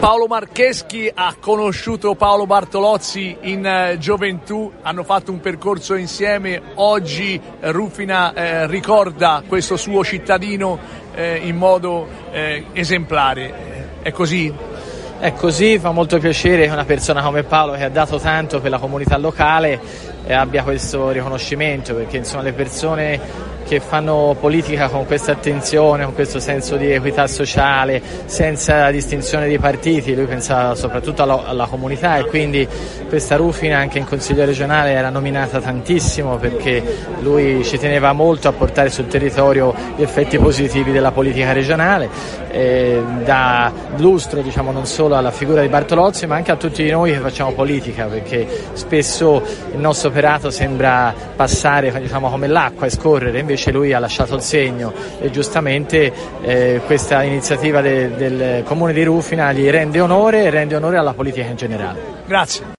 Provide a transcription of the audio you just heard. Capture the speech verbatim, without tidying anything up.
Paolo Marcheschi ha conosciuto Paolo Bartolozzi in eh, gioventù, hanno fatto un percorso insieme. Oggi eh, Rufina eh, ricorda questo suo cittadino eh, in modo eh, esemplare. È così? È così, fa molto piacere che una persona come Paolo, che ha dato tanto per la comunità locale, eh, abbia questo riconoscimento, perché insomma le persone che fanno politica con questa attenzione, con questo senso di equità sociale, senza distinzione di partiti, lui pensava soprattutto alla, alla comunità, e quindi questa Rufina anche in Consiglio regionale era nominata tantissimo, perché lui ci teneva molto a portare sul territorio gli effetti positivi della politica regionale, eh, dà lustro, diciamo, non solo alla figura di Bartolozzi ma anche a tutti noi che facciamo politica, perché spesso il nostro operato sembra passare, diciamo, come l'acqua e scorrere, invece lui ha lasciato il segno, e giustamente eh, questa iniziativa de, del Comune di Rufina gli rende onore e rende onore alla politica in generale. Grazie.